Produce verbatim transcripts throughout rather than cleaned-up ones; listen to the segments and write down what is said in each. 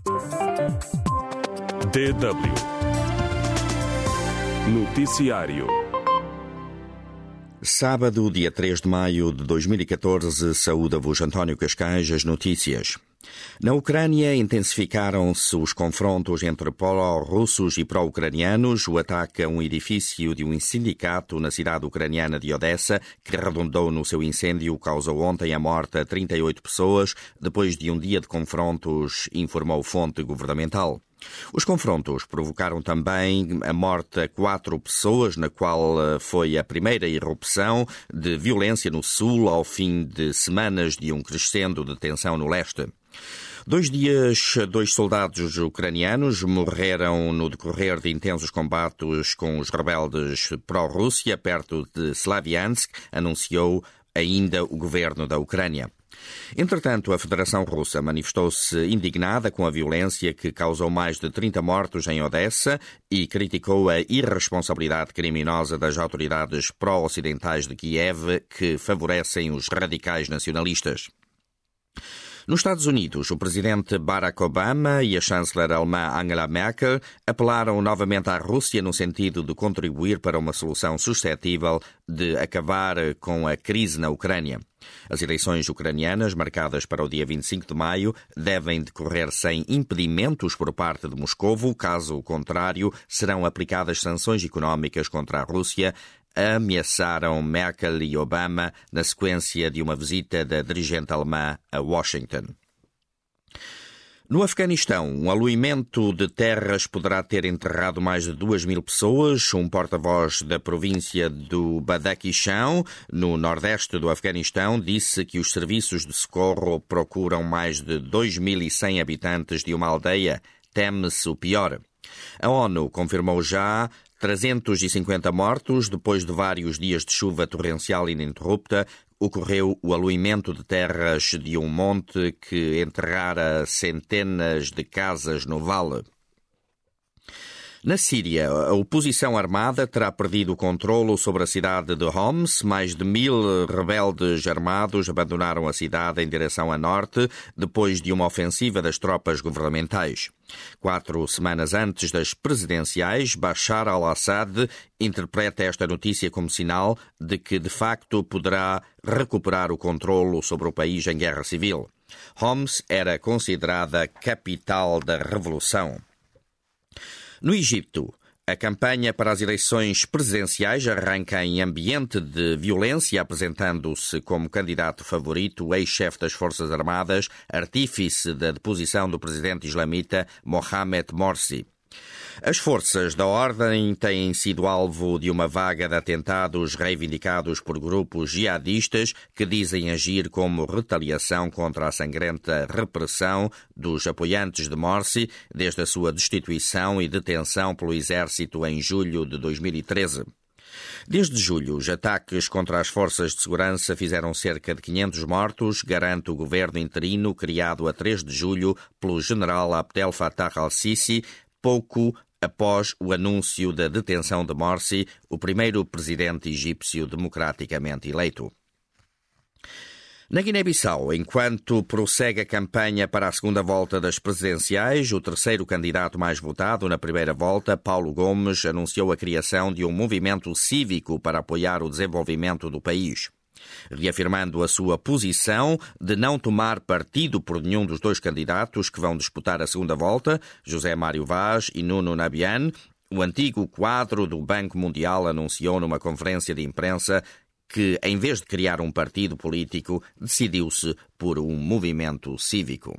D W Noticiário. Sábado, dia três de maio de dois mil e catorze, saúda-vos António Cascais, as notícias. Na Ucrânia, intensificaram-se os confrontos entre pró-russos e pró-ucranianos. O ataque a um edifício de um sindicato na cidade ucraniana de Odessa, que redundou no seu incêndio, causou ontem a morte a trinta e oito pessoas, depois de um dia de confrontos, informou fonte governamental. Os confrontos provocaram também a morte a quatro pessoas, na qual foi a primeira irrupção de violência no sul, ao fim de semanas de um crescendo de tensão no leste. Dois dias, dois soldados ucranianos morreram no decorrer de intensos combates com os rebeldes pró-Rússia, perto de Slaviansk, anunciou ainda o governo da Ucrânia. Entretanto, a Federação Russa manifestou-se indignada com a violência que causou mais de trinta mortos em Odessa e criticou a irresponsabilidade criminosa das autoridades pró-ocidentais de Kiev que favorecem os radicais nacionalistas. Nos Estados Unidos, o presidente Barack Obama e a chanceler alemã Angela Merkel apelaram novamente à Rússia no sentido de contribuir para uma solução suscetível de acabar com a crise na Ucrânia. As eleições ucranianas, marcadas para o dia vinte e cinco de maio, devem decorrer sem impedimentos por parte de Moscovo. Caso contrário, serão aplicadas sanções económicas contra a Rússia, ameaçaram Merkel e Obama na sequência de uma visita da dirigente alemã a Washington. No Afeganistão, um aluimento de terras poderá ter enterrado mais de duas mil pessoas. Um porta-voz da província do Badakhshan, no nordeste do Afeganistão, disse que os serviços de socorro procuram mais de dois mil e cem habitantes de uma aldeia. Teme-se o pior. A ONU confirmou já trezentos e cinquenta mortos. Depois de vários dias de chuva torrencial ininterrupta, ocorreu o aluimento de terras de um monte que enterrara centenas de casas no vale. Na Síria, a oposição armada terá perdido o controlo sobre a cidade de Homs. Mais de mil rebeldes armados abandonaram a cidade em direção a norte, depois de uma ofensiva das tropas governamentais. Quatro semanas antes das presidenciais, Bashar al-Assad interpreta esta notícia como sinal de que, de facto, poderá recuperar o controlo sobre o país em guerra civil. Homs era considerada capital da revolução. No Egito, a campanha para as eleições presidenciais arranca em ambiente de violência, apresentando-se como candidato favorito o ex-chefe das Forças Armadas, artífice da deposição do presidente islamita Mohamed Morsi. As forças da ordem têm sido alvo de uma vaga de atentados reivindicados por grupos jihadistas que dizem agir como retaliação contra a sangrenta repressão dos apoiantes de Morsi desde a sua destituição e detenção pelo exército em julho de dois mil e treze. Desde julho, os ataques contra as forças de segurança fizeram cerca de quinhentos mortos, garante o governo interino criado a três de julho pelo general Abdel Fattah al-Sisi, pouco após o anúncio da detenção de Morsi, o primeiro presidente egípcio democraticamente eleito. Na Guiné-Bissau, enquanto prossegue a campanha para a segunda volta das presidenciais, o terceiro candidato mais votado na primeira volta, Paulo Gomes, anunciou a criação de um movimento cívico para apoiar o desenvolvimento do país. Reafirmando a sua posição de não tomar partido por nenhum dos dois candidatos que vão disputar a segunda volta, José Mário Vaz e Nuno Nabian, o antigo quadro do Banco Mundial anunciou numa conferência de imprensa que, em vez de criar um partido político, decidiu-se por um movimento cívico.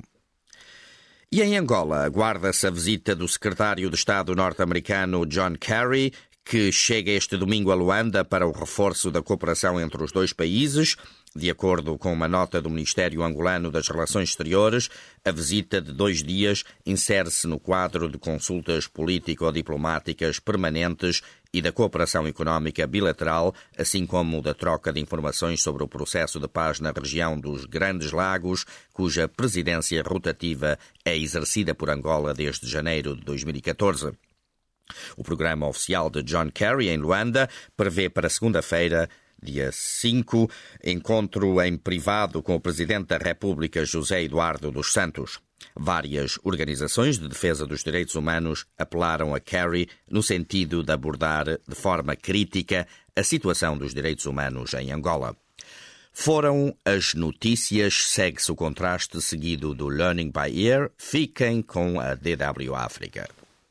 E em Angola, aguarda-se a visita do secretário de Estado norte-americano John Kerry, que chega este domingo a Luanda para o reforço da cooperação entre os dois países. De acordo com uma nota do Ministério Angolano das Relações Exteriores, a visita de dois dias insere-se no quadro de consultas político-diplomáticas permanentes e da cooperação económica bilateral, assim como da troca de informações sobre o processo de paz na região dos Grandes Lagos, cuja presidência rotativa é exercida por Angola desde janeiro de dois mil e catorze. O programa oficial de John Kerry em Luanda prevê para segunda-feira, dia cinco, encontro em privado com o Presidente da República, José Eduardo dos Santos. Várias organizações de defesa dos direitos humanos apelaram a Kerry no sentido de abordar de forma crítica a situação dos direitos humanos em Angola. Foram as notícias, segue-se o contraste seguido do Learning by Ear. Fiquem com a D W África.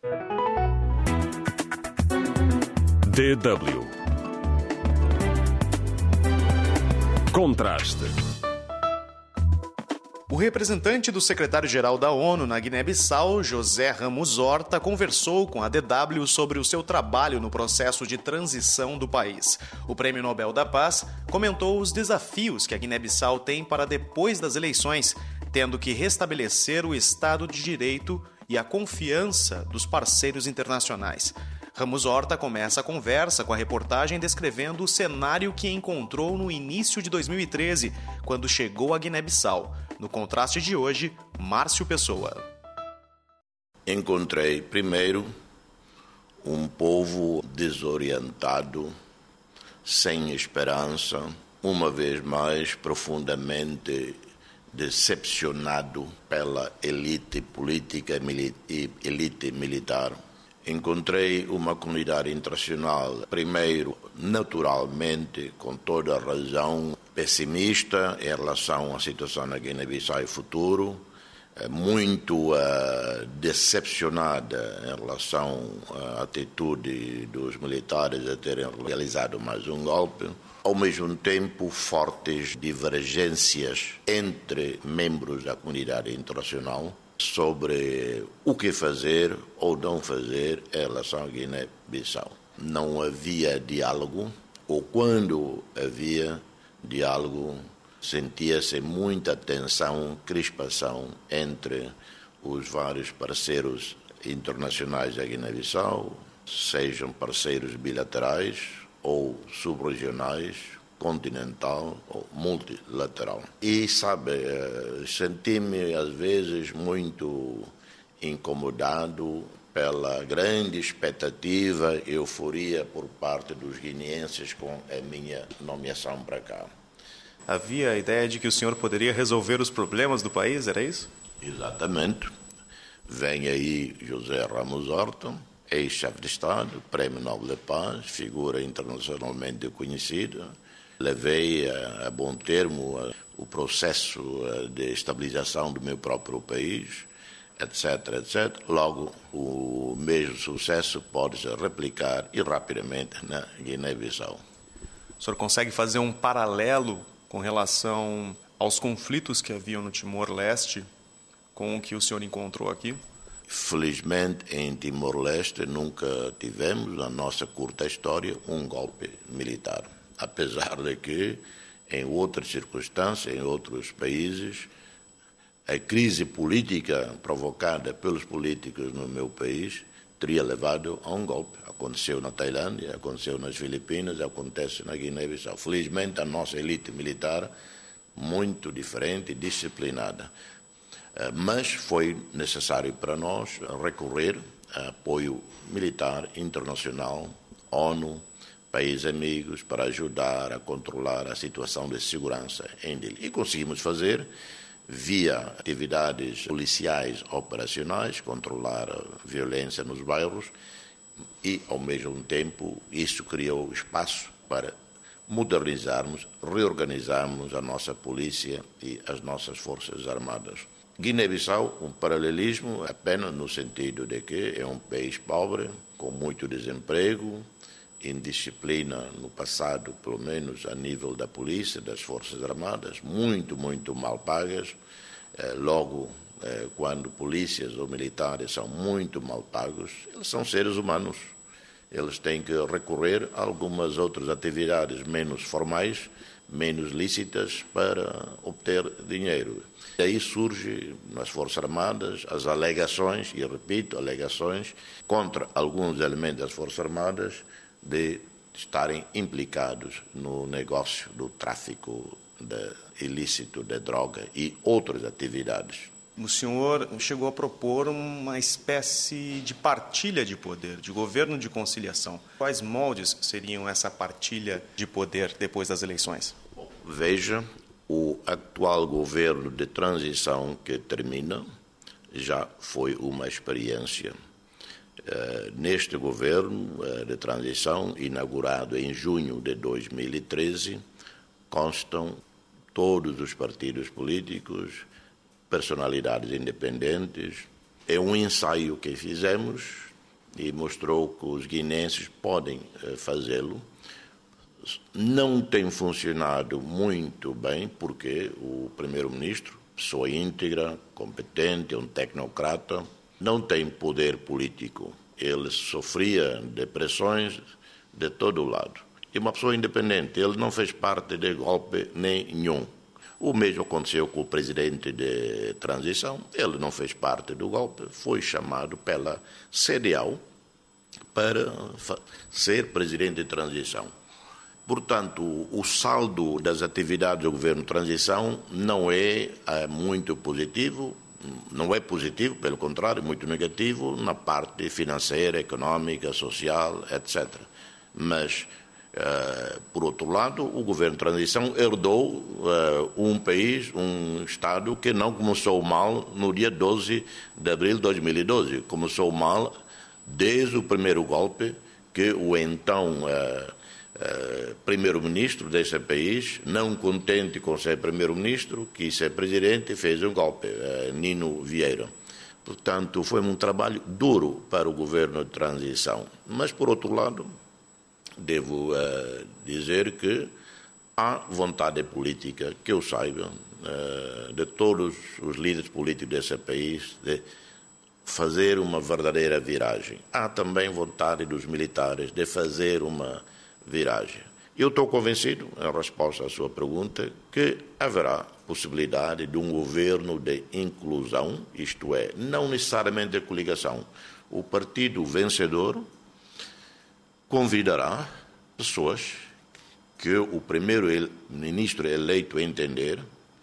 D W Contraste. O representante do secretário-geral da ONU na Guiné-Bissau, José Ramos Horta, conversou com a D W sobre o seu trabalho no processo de transição do país. O Prêmio Nobel da Paz comentou os desafios que a Guiné-Bissau tem para depois das eleições, tendo que restabelecer o Estado de Direito e a confiança dos parceiros internacionais. Ramos Horta começa a conversa com a reportagem descrevendo o cenário que encontrou no início de dois mil e treze, quando chegou a Guiné-Bissau. No contraste de hoje, Márcio Pessoa. Encontrei, primeiro, um povo desorientado, sem esperança, uma vez mais profundamente decepcionado pela elite política e elite militar. Encontrei uma comunidade internacional, primeiro, naturalmente, com toda a razão, pessimista em relação à situação na Guiné-Bissau e futuro, muito uh, decepcionada em relação à atitude dos militares a terem realizado mais um golpe. Ao mesmo tempo, fortes divergências entre membros da comunidade internacional sobre o que fazer ou não fazer em relação à Guiné-Bissau. Não havia diálogo, ou quando havia diálogo, sentia-se muita tensão, crispação entre os vários parceiros internacionais da Guiné-Bissau, sejam parceiros bilaterais ou subregionais, continental ou multilateral. E, sabe, senti-me às vezes muito incomodado pela grande expectativa e euforia por parte dos guineenses com a minha nomeação para cá. Havia a ideia de que o senhor poderia resolver os problemas do país, era isso? Exatamente. Vem aí José Ramos Horta, ex-chefe de Estado, Prêmio Nobel da Paz, figura internacionalmente conhecida. Levei a, a bom termo a, o processo a, de estabilização do meu próprio país, etc, etcétera. Logo, o mesmo sucesso pode-se replicar e rapidamente na Guiné-Bissau. O senhor consegue fazer um paralelo com relação aos conflitos que haviam no Timor-Leste com o que o senhor encontrou aqui? Felizmente, em Timor-Leste nunca tivemos, na nossa curta história, um golpe militar. Apesar de que, em outras circunstâncias, em outros países, a crise política provocada pelos políticos no meu país teria levado a um golpe. Aconteceu na Tailândia, aconteceu nas Filipinas, acontece na Guiné-Bissau. Felizmente, a nossa elite militar, muito diferente e disciplinada. Mas foi necessário para nós recorrer a apoio militar internacional, ONU, países amigos, para ajudar a controlar a situação de segurança em Dili. E conseguimos fazer via atividades policiais operacionais, controlar a violência nos bairros e, ao mesmo tempo, isso criou espaço para modernizarmos, reorganizarmos a nossa polícia e as nossas forças armadas. Guiné-Bissau, um paralelismo apenas no sentido de que é um país pobre, com muito desemprego, indisciplina no passado, pelo menos a nível da polícia, das forças armadas, muito, muito mal pagas. Logo, quando polícias ou militares são muito mal pagos, eles são seres humanos. Eles têm que recorrer a algumas outras atividades menos formais, menos lícitas para obter dinheiro. E aí surge nas Forças Armadas as alegações, e repito, alegações contra alguns elementos das Forças Armadas de estarem implicados no negócio do tráfico de, ilícito de droga e outras atividades. O senhor chegou a propor uma espécie de partilha de poder, de governo de conciliação. Quais moldes seriam essa partilha de poder depois das eleições? Veja, o atual governo de transição que termina já foi uma experiência. Neste governo de transição, inaugurado em junho de dois mil e treze, constam todos os partidos políticos, personalidades independentes. É um ensaio que fizemos e mostrou que os guineenses podem fazê-lo. Não tem funcionado muito bem porque o primeiro-ministro, pessoa íntegra, competente, um tecnocrata, não tem poder político. Ele sofria de pressões de todo o lado. E uma pessoa independente, ele não fez parte de golpe nenhum. O mesmo aconteceu com o presidente de transição, ele não fez parte do golpe, foi chamado pela C D A O para ser presidente de transição. Portanto, o saldo das atividades do governo de transição não é, é muito positivo, não é positivo, pelo contrário, muito negativo na parte financeira, económica, social, etcétera. Mas, uh, por outro lado, o governo de transição herdou uh, um país, um Estado que não começou mal no dia doze de abril de dois mil e doze. Começou mal desde o primeiro golpe que o então uh, uh, primeiro-ministro desse país, não contente com ser primeiro-ministro, quis ser presidente e fez um golpe, uh, Nino Vieira. Portanto, foi um trabalho duro para o governo de transição. Mas, por outro lado, devo uh, dizer que há vontade política, que eu saiba, uh, de todos os líderes políticos desse país, de fazer uma verdadeira viragem. Há também vontade dos militares de fazer uma viragem. Eu estou convencido, em resposta à sua pergunta, que haverá possibilidade de um governo de inclusão, isto é, não necessariamente de coligação. O partido vencedor convidará pessoas que o primeiro-ministro eleito entender,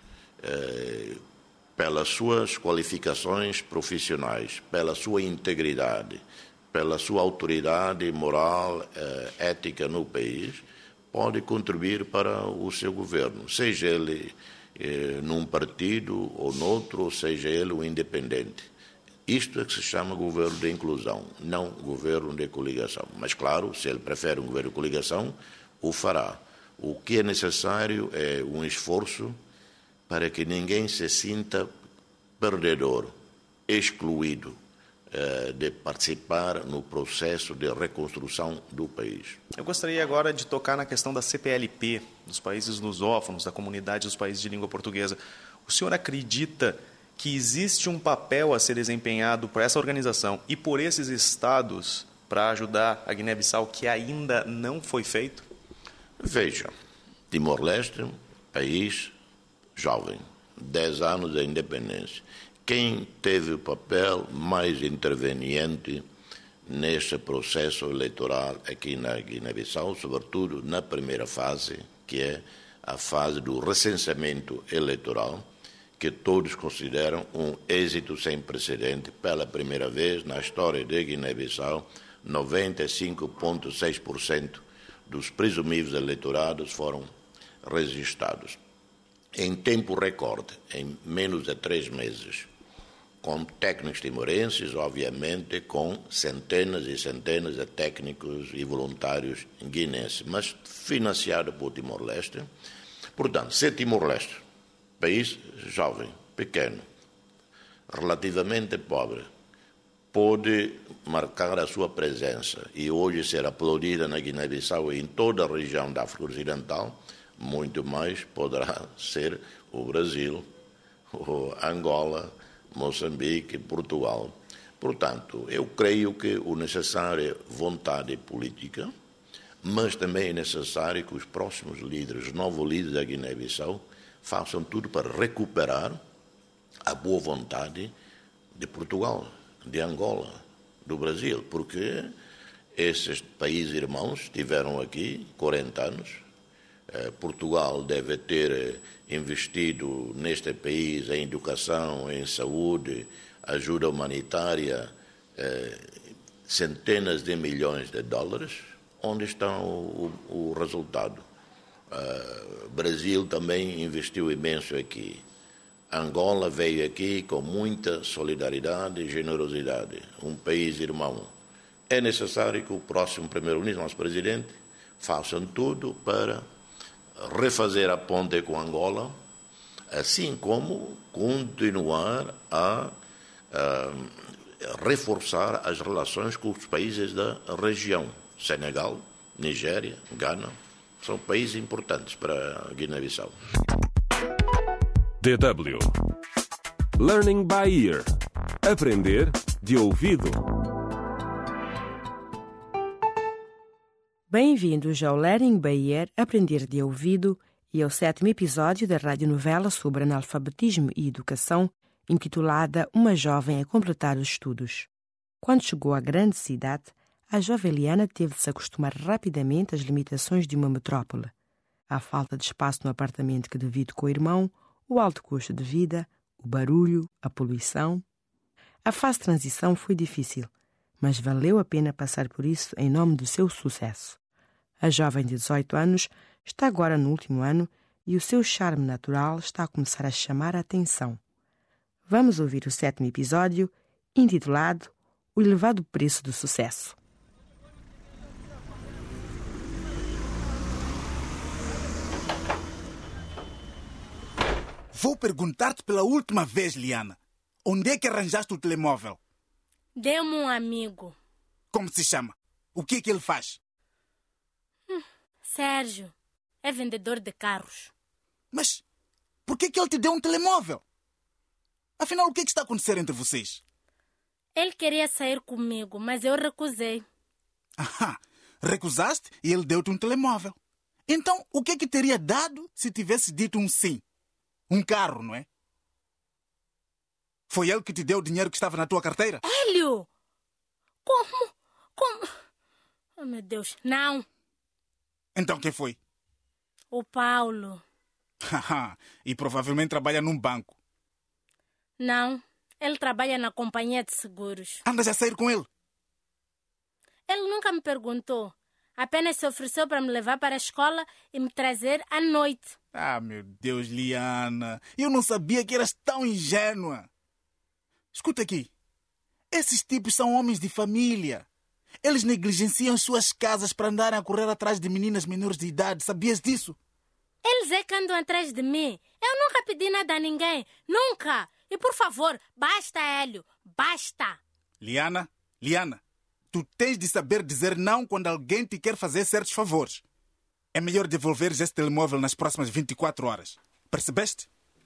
eh, pelas suas qualificações profissionais, pela sua integridade, pela sua autoridade moral, eh, ética no país, pode contribuir para o seu governo, seja ele eh, num partido ou noutro, ou seja ele um independente. Isto é que se chama governo de inclusão, não governo de coligação. Mas, claro, se ele prefere um governo de coligação, o fará. O que é necessário é um esforço para que ninguém se sinta perdedor, excluído eh, de participar no processo de reconstrução do país. Eu gostaria agora de tocar na questão da C P L P, dos países lusófonos, da comunidade dos países de língua portuguesa. O senhor acredita que existe um papel a ser desempenhado por essa organização e por esses estados para ajudar a Guiné-Bissau que ainda não foi feito? Veja, Timor-Leste, país jovem, dez anos da independência. Quem teve o papel mais interveniente neste processo eleitoral aqui na Guiné-Bissau, sobretudo na primeira fase, que é a fase do recenseamento eleitoral, que todos consideram um êxito sem precedente. Pela primeira vez na história de Guiné-Bissau, noventa e cinco vírgula seis por cento dos presumíveis eleitorados foram registrados. Em tempo recorde, em menos de três meses, com técnicos timorenses, obviamente, com centenas e centenas de técnicos e voluntários guineenses, mas financiado por Timor-Leste. Portanto, se Timor-Leste, país jovem, pequeno, relativamente pobre, pode marcar a sua presença e hoje ser aplaudida na Guiné-Bissau e em toda a região da África Ocidental, muito mais poderá ser o Brasil, o Angola, Moçambique, Portugal. Portanto, eu creio que o necessário é vontade política, mas também é necessário que os próximos líderes, os novos líderes da Guiné-Bissau, façam tudo para recuperar a boa vontade de Portugal, de Angola, do Brasil, porque esses países irmãos tiveram aqui quarenta anos. Portugal deve ter investido neste país em educação, em saúde, ajuda humanitária, centenas de milhões de dólares. Onde está o, o, o resultado? O Brasil também investiu imenso aqui. Angola veio aqui com muita solidariedade e generosidade, um país irmão. É necessário que o próximo primeiro-ministro, nosso presidente, façam tudo para refazer a ponte com Angola, assim como continuar a, a reforçar as relações com os países da região. Senegal, Nigéria, Ghana, são países importantes para a Guiné-Bissau. D W Learning by Ear. Aprender de ouvido. Bem-vindos ao Learning by Ear, Aprender de ouvido, e ao sétimo episódio da radionovela sobre analfabetismo e educação, intitulada Uma Jovem a Completar os Estudos. Quando chegou à grande cidade, a jovem Liana teve de se acostumar rapidamente às limitações de uma metrópole. A falta de espaço no apartamento que divide com o irmão, o alto custo de vida, o barulho, a poluição. A fase de transição foi difícil, mas valeu a pena passar por isso em nome do seu sucesso. A jovem de dezoito anos está agora no último ano e o seu charme natural está a começar a chamar a atenção. Vamos ouvir o sétimo episódio, intitulado O Elevado Preço do Sucesso. Vou perguntar-te pela última vez, Liana. Onde é que arranjaste o telemóvel? Dê-me um amigo. Como se chama? O que é que ele faz? Hum, Sérgio. É vendedor de carros. Mas por que é que ele te deu um telemóvel? Afinal, o que é que está a acontecer entre vocês? Ele queria sair comigo, mas eu recusei. Ahá, recusaste e ele deu-te um telemóvel. Então, o que é que teria dado se tivesse dito um sim? Um carro, não é? Foi ele que te deu o dinheiro que estava na tua carteira? Hélio! Como? Como? Oh, meu Deus, não. Então quem foi? O Paulo. Haha, e provavelmente trabalha num banco. Não, ele trabalha na companhia de seguros. Andas a sair com ele? Ele nunca me perguntou. Apenas se ofereceu para me levar para a escola e me trazer à noite. Ah, meu Deus, Liana. Eu não sabia que eras tão ingênua. Escuta aqui. Esses tipos são homens de família. Eles negligenciam suas casas para andarem a correr atrás de meninas menores de idade. Sabias disso? Eles é que andam atrás de mim. Eu nunca pedi nada a ninguém. Nunca. E por favor, basta, Hélio. Basta. Liana, Liana. Tu tens de saber dizer não quando alguém te quer fazer certos favores. É melhor devolveres esse telemóvel nas próximas vinte e quatro horas. Percebeste?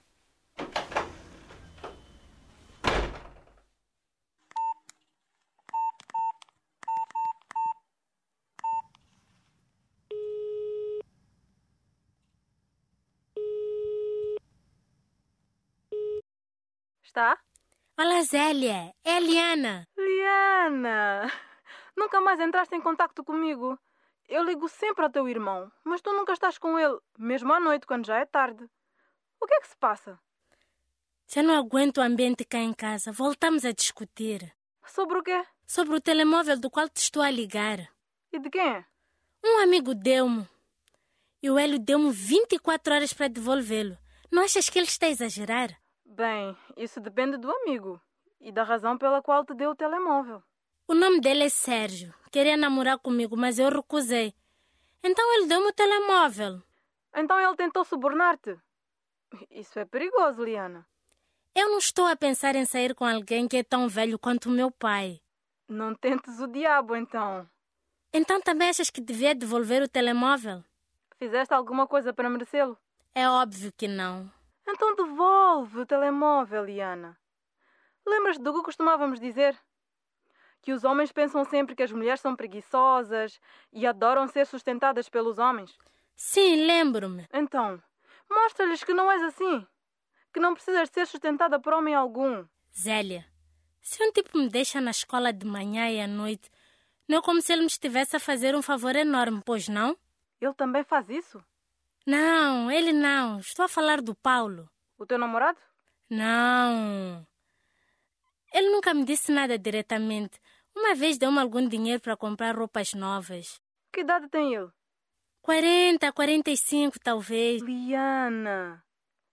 Está? Olá, Zélia. É a Liana. Liana! Nunca mais entraste em contacto comigo. Eu ligo sempre ao teu irmão, mas tu nunca estás com ele, mesmo à noite, quando já é tarde. O que é que se passa? Já não aguento o ambiente cá em casa. Voltamos a discutir. Sobre o quê? Sobre o telemóvel do qual te estou a ligar. E de quem é? Um amigo deu-me. E o Hélio deu-me vinte e quatro horas para devolvê-lo. Não achas que ele está a exagerar? Bem, isso depende do amigo e da razão pela qual te deu o telemóvel. O nome dele é Sérgio. Queria namorar comigo, mas eu recusei. Então ele deu-me o telemóvel. Então ele tentou subornar-te? Isso é perigoso, Liana. Eu não estou a pensar em sair com alguém que é tão velho quanto o meu pai. Não tentes o diabo, então. Então também achas que devia devolver o telemóvel? Fizeste alguma coisa para merecê-lo? É óbvio que não. Então devolve o telemóvel, Liana. Lembras-te do que costumávamos dizer? Que os homens pensam sempre que as mulheres são preguiçosas e adoram ser sustentadas pelos homens? Sim, lembro-me. Então, mostra-lhes que não és assim. Que não precisas ser sustentada por homem algum. Zélia, se um tipo me deixa na escola de manhã e à noite, não é como se ele me estivesse a fazer um favor enorme, pois não? Ele também faz isso? Não, ele não. Estou a falar do Paulo. O teu namorado? Não. Ele nunca me disse nada diretamente. Uma vez deu-me algum dinheiro para comprar roupas novas. Que idade tem ele? quarenta, quarenta e cinco, talvez. Liana,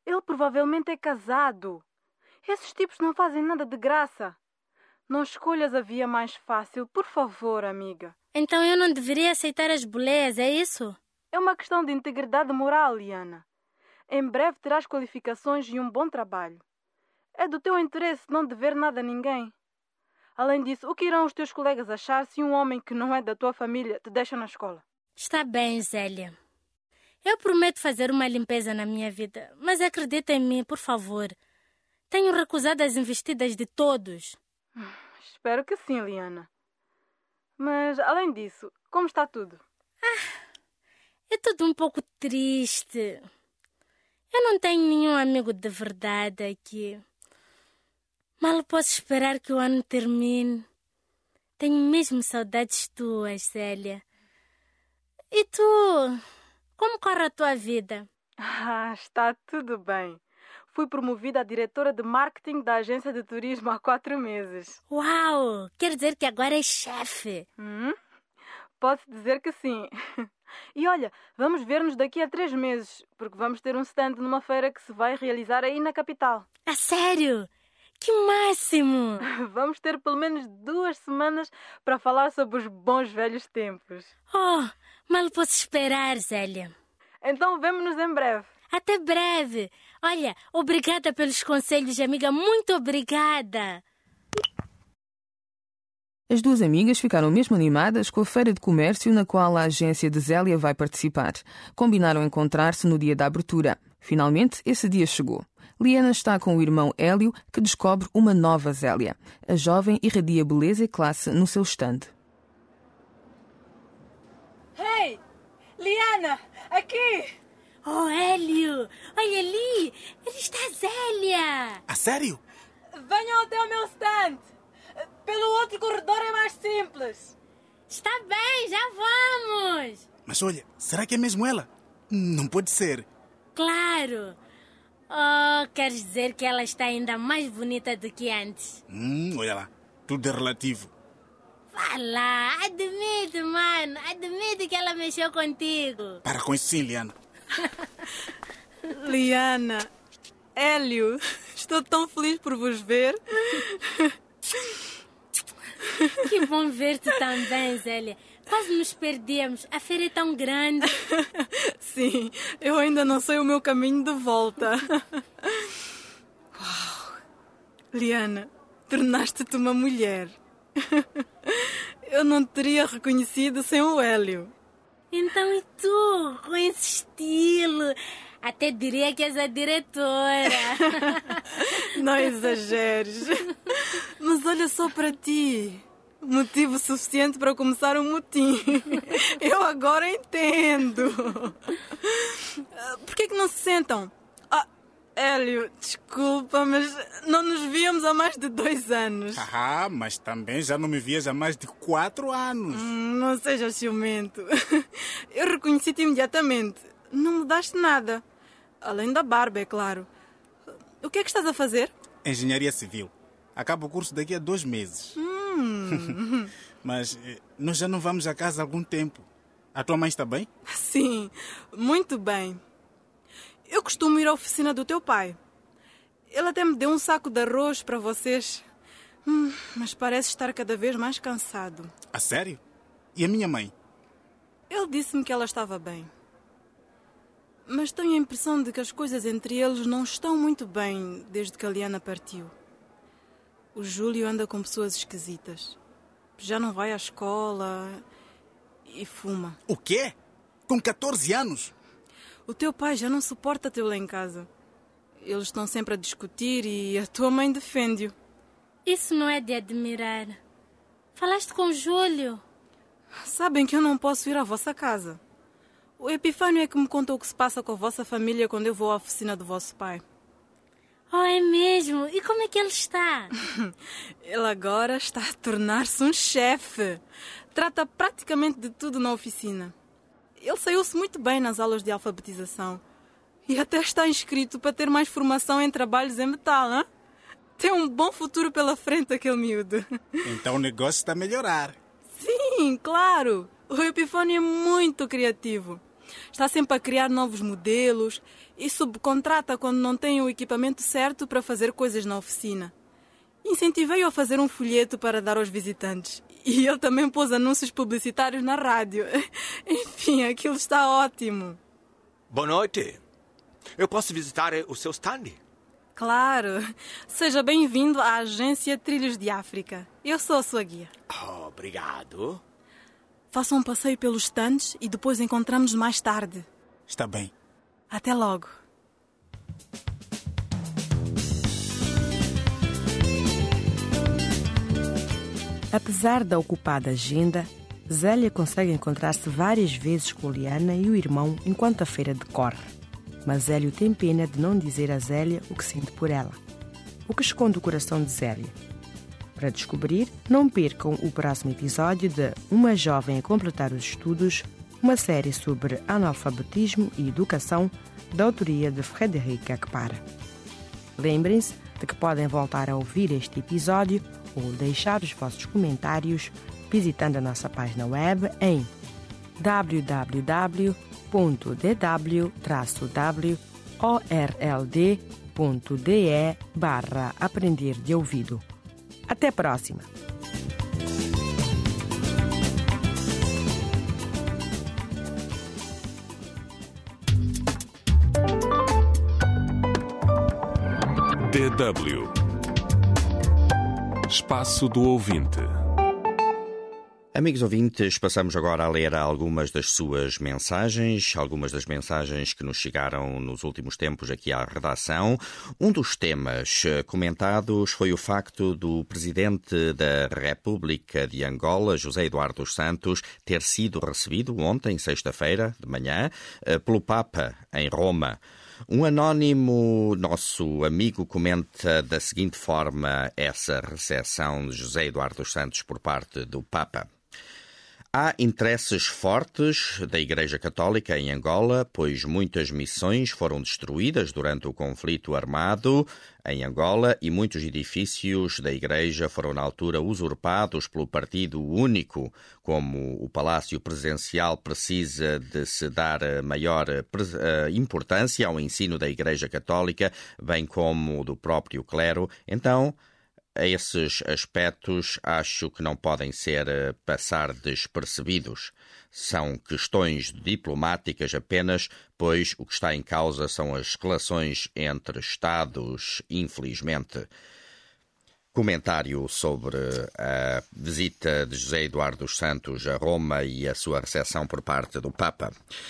Ele provavelmente é casado. Esses tipos não fazem nada de graça. Não escolhas a via mais fácil, por favor, amiga. Então eu não deveria aceitar as boleias, é isso? É uma questão de integridade moral, Liana. Em breve terás qualificações e um bom trabalho. É do teu interesse não dever nada a ninguém. Além disso, o que irão os teus colegas achar se um homem que não é da tua família te deixa na escola? Está bem, Zélia. Eu prometo fazer uma limpeza na minha vida, mas acredita em mim, por favor. Tenho recusado as investidas de todos. Espero que sim, Liana. Mas, além disso, como está tudo? Ah, é tudo um pouco triste. Eu não tenho nenhum amigo de verdade aqui. Mal posso esperar que o ano termine. Tenho mesmo saudades tuas, Célia. E tu? Como corre a tua vida? Ah, está tudo bem. Fui promovida a diretora de marketing da agência de turismo há quatro meses. Uau! Quer dizer que agora és chefe? Hum? Posso dizer que sim. E olha, vamos ver-nos daqui a três meses, porque vamos ter um stand numa feira que se vai realizar aí na capital. A sério? Que máximo! Vamos ter pelo menos duas semanas para falar sobre os bons velhos tempos. Oh, mal posso esperar, Zélia. Então vemo-nos em breve. Até breve. Olha, obrigada pelos conselhos, amiga. Muito obrigada. As duas amigas ficaram mesmo animadas com a feira de comércio na qual a agência de Zélia vai participar. Combinaram encontrar-se no dia da abertura. Finalmente, esse dia chegou. Liana está com o irmão Hélio, que descobre uma nova Zélia. A jovem irradia beleza e classe no seu stand. Hey! Liana! Aqui! Oh, Hélio! Olha ali! Ali está a Zélia! A sério? Venham até o meu stand! Pelo outro corredor é mais simples. Está bem, já vamos! Mas olha, será que é mesmo ela? Não pode ser. Claro! Oh, queres dizer que ela está ainda mais bonita do que antes? Hum, olha lá, tudo é relativo. Vá lá, admite, mano, admite que ela mexeu contigo. Para com isso sim, Liana. Liana, Hélio, estou tão feliz por vos ver. Que bom ver-te também, Zélia. Quase nos perdemos. A feira é tão grande. Sim, eu ainda não sei o meu caminho de volta. Uau. Liana, tornaste-te uma mulher. Eu não te teria reconhecido sem o Hélio. Então e tu, com esse estilo? Até diria que és a diretora. Não exageres. Mas olha só para ti. Motivo suficiente para começar um motim. Eu agora entendo. Por que é que não se sentam? Ah, Hélio, desculpa, mas não nos víamos há mais de dois anos. Ah, mas também já não me vias há mais de quatro anos. Hum, não sejas ciumento. Eu reconheci-te imediatamente. Não mudaste nada. Além da barba, é claro. O que é que estás a fazer? Engenharia Civil. Acabo o curso daqui a dois meses. Hum. Mas eh, nós já não vamos a casa há algum tempo. A tua mãe está bem? Sim, muito bem. Eu costumo ir à oficina do teu pai. Ele até me deu um saco de arroz para vocês. Hum, mas parece estar cada vez mais cansado. A sério? E a minha mãe? Ele disse-me que ela estava bem. Mas tenho a impressão de que as coisas entre eles não estão muito bem desde que a Liana partiu. O Júlio anda com pessoas esquisitas. Já não vai à escola e fuma. O quê? Com catorze anos? O teu pai já não suporta tê-lo lá em casa. Eles estão sempre a discutir e a tua mãe defende-o. Isso não é de admirar. Falaste com o Júlio? Sabem que eu não posso ir à vossa casa. O Epifânio é que me conta o que se passa com a vossa família quando eu vou à oficina do vosso pai. Oh, é mesmo? E como é que ele está? Ele agora está a tornar-se um chefe. Trata praticamente de tudo na oficina. Ele saiu-se muito bem nas aulas de alfabetização. E até está inscrito para ter mais formação em trabalhos em metal, hein? Tem um bom futuro pela frente, aquele miúdo. Então o negócio está a melhorar. Sim, claro. O Epifânio é muito criativo. Está sempre a criar novos modelos e subcontrata quando não tem o equipamento certo para fazer coisas na oficina. Incentivei-o a fazer um folheto para dar aos visitantes. E ele também pôs anúncios publicitários na rádio. Enfim, aquilo está ótimo. Boa noite. Eu posso visitar o seu stand? Claro. Seja bem-vindo à agência Trilhos de África. Eu sou a sua guia. Oh, obrigado. Faça um passeio pelos stands e depois encontramos mais tarde. Está bem. Até logo. Apesar da ocupada agenda, Zélia consegue encontrar-se várias vezes com Liana e o irmão enquanto a feira decorre. Mas Hélio tem pena de não dizer a Zélia o que sente por ela. O que esconde o coração de Zélia? Para descobrir, não percam o próximo episódio de Uma Jovem a Completar os Estudos, uma série sobre analfabetismo e educação da autoria de Frédéric Akpara. Lembrem-se de que podem voltar a ouvir este episódio ou deixar os vossos comentários visitando a nossa página web em w w w ponto d w traço w orld ponto d e barra aprender de ouvido. Até a próxima! D W Espaço do Ouvinte. Amigos ouvintes, passamos agora a ler algumas das suas mensagens, algumas das mensagens que nos chegaram nos últimos tempos aqui à redação. Um dos temas comentados foi o facto do Presidente da República de Angola, José Eduardo dos Santos, ter sido recebido ontem, sexta-feira, de manhã, pelo Papa em Roma. Um anónimo nosso amigo comenta da seguinte forma essa recepção de José Eduardo dos Santos por parte do Papa. Há interesses fortes da Igreja Católica em Angola, pois muitas missões foram destruídas durante o conflito armado em Angola e muitos edifícios da Igreja foram na altura usurpados pelo Partido Único. Como o Palácio Presidencial precisa de se dar maior importância ao ensino da Igreja Católica, bem como do próprio clero, então a esses aspectos acho que não podem ser passar despercebidos. São questões diplomáticas apenas, pois o que está em causa são as relações entre Estados, infelizmente. Comentário sobre a visita de José Eduardo dos Santos a Roma e a sua recepção por parte do Papa.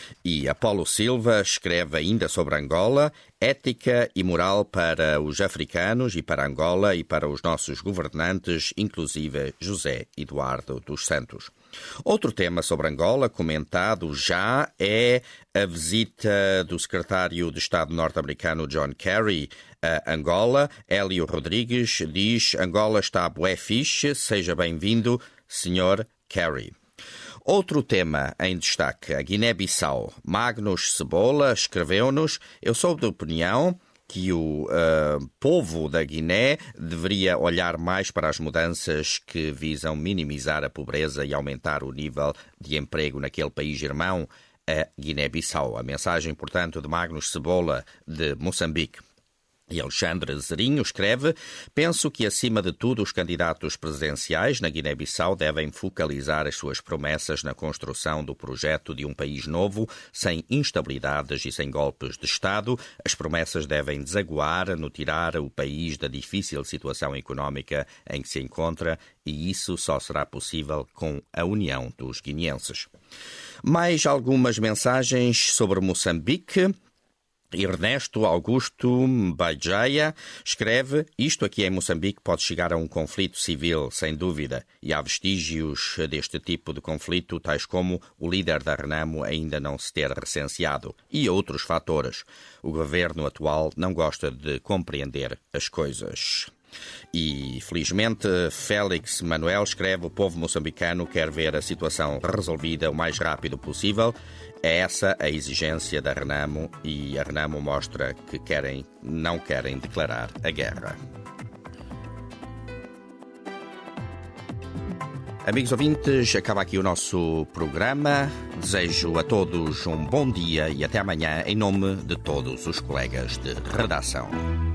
E Apolo Silva escreve ainda sobre Angola, ética e moral para os africanos e para Angola e para os nossos governantes, inclusive José Eduardo dos Santos. Outro tema sobre Angola comentado já é a visita do secretário de Estado norte-americano John Kerry a Angola. Hélio Rodrigues diz: Angola está bué fixe, seja bem-vindo, senhor Kerry. Outro tema em destaque, a Guiné-Bissau. Magnus Cebola escreveu-nos: eu sou de opinião que o uh, povo da Guiné deveria olhar mais para as mudanças que visam minimizar a pobreza e aumentar o nível de emprego naquele país irmão, a Guiné-Bissau. A mensagem, portanto, de Magnus Cebola, de Moçambique. E Alexandre Zerinho escreve: penso que, acima de tudo, os candidatos presidenciais na Guiné-Bissau devem focalizar as suas promessas na construção do projeto de um país novo, sem instabilidades e sem golpes de Estado. As promessas devem desaguar no tirar o país da difícil situação económica em que se encontra, e isso só será possível com a união dos guineenses. Mais algumas mensagens sobre Moçambique. Ernesto Augusto Baijaya escreve: isto aqui em Moçambique pode chegar a um conflito civil, sem dúvida, e há vestígios deste tipo de conflito, tais como o líder da Renamo ainda não se ter recenseado, e outros fatores. O governo atual não gosta de compreender as coisas. E, felizmente, Félix Manuel escreve: o povo moçambicano quer ver a situação resolvida o mais rápido possível. É essa a exigência da Renamo, e a Renamo mostra que querem, não querem declarar a guerra. Amigos ouvintes, acaba aqui o nosso programa. Desejo a todos um bom dia e até amanhã em nome de todos os colegas de redação.